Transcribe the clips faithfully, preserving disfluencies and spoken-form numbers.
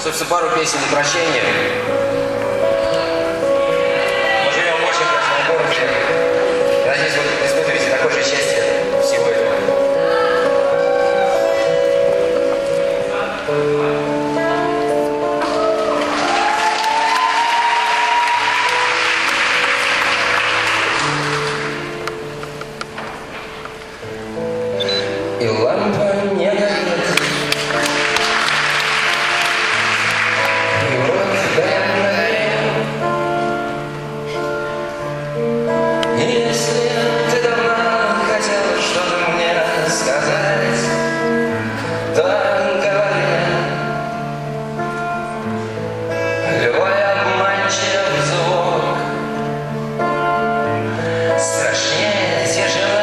Собственно, пару песен на прощение. Мы живем в очень красивом городе. Я надеюсь, вы испытываете такое же счастье всего этого. И лампа не горит, и вот бренная. Если ты давно хотела что-то мне сказать, то говори. Любой обманчивый звук страшнее тишины.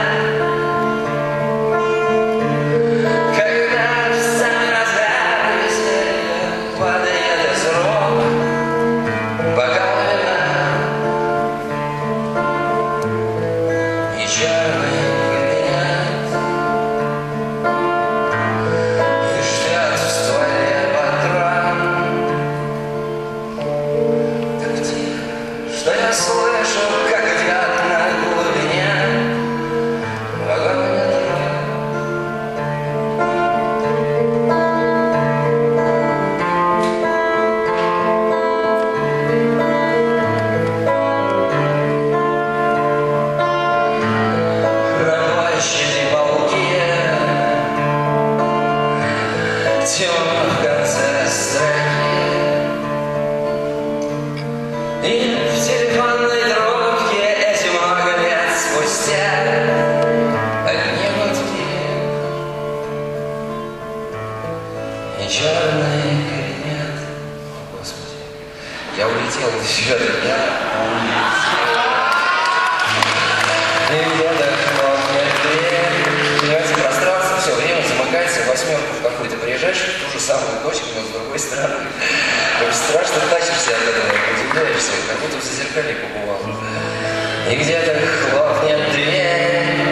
Что я слышу, как идет на глубине вагон метро. На площади полки темно в конце строки. И в телефонной трубке эти много лет спустя одни гудки и черный кабинет. О, Господи, я улетел из сюда, я улетел. И где-то хлопнет дверь. Понимаете, пространство все время замыкается в восьмерку в какую-то. Приезжаешь в ту же самую точку, но с другой стороны. Очень страшно тащишься от этого, удивляешься, как будто в зазеркалье побывал. И где-то хлопнет дверь.